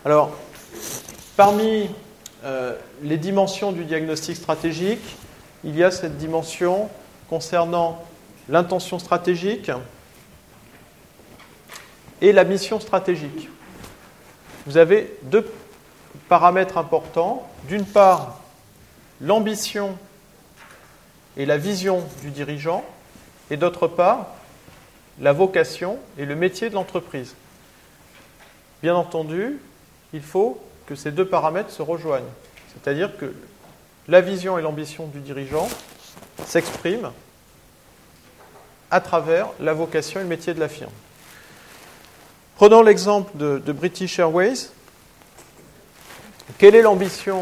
Alors, parmi les dimensions du diagnostic stratégique, il y a cette dimension concernant l'intention stratégique et la mission stratégique. Vous avez deux paramètres importants. D'une part, l'ambition et la vision du dirigeant, et d'autre part, la vocation et le métier de l'entreprise. Bien entendu, il faut que ces deux paramètres se rejoignent. C'est-à-dire que la vision et l'ambition du dirigeant s'expriment à travers la vocation et le métier de la firme. Prenons l'exemple de British Airways. Quelle est l'ambition,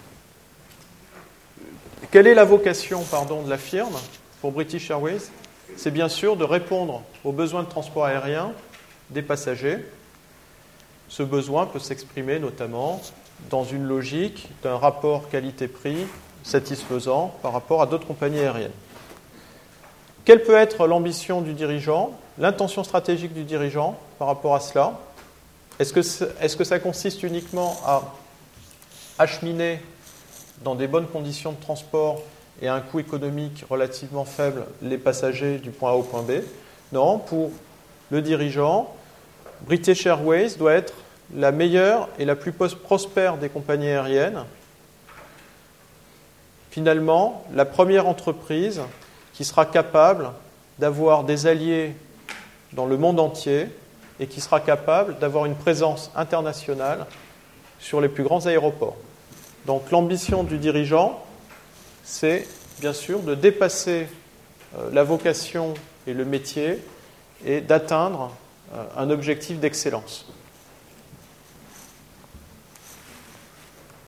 quelle est la vocation, de la firme pour British Airways? C'est bien sûr de répondre aux besoins de transport aérien des passagers. Ce besoin peut s'exprimer notamment dans une logique d'un rapport qualité-prix satisfaisant par rapport à d'autres compagnies aériennes. Quelle peut être l'ambition du dirigeant, l'intention stratégique du dirigeant par rapport à cela? Est-ce que ça consiste uniquement à acheminer dans des bonnes conditions de transport et à un coût économique relativement faible les passagers du point A au point B? Non, pour le dirigeant, British Airways doit être la meilleure et la plus prospère des compagnies aériennes. Finalement, la première entreprise qui sera capable d'avoir des alliés dans le monde entier et qui sera capable d'avoir une présence internationale sur les plus grands aéroports. Donc l'ambition du dirigeant, c'est bien sûr de dépasser la vocation et le métier et d'atteindre un objectif d'excellence.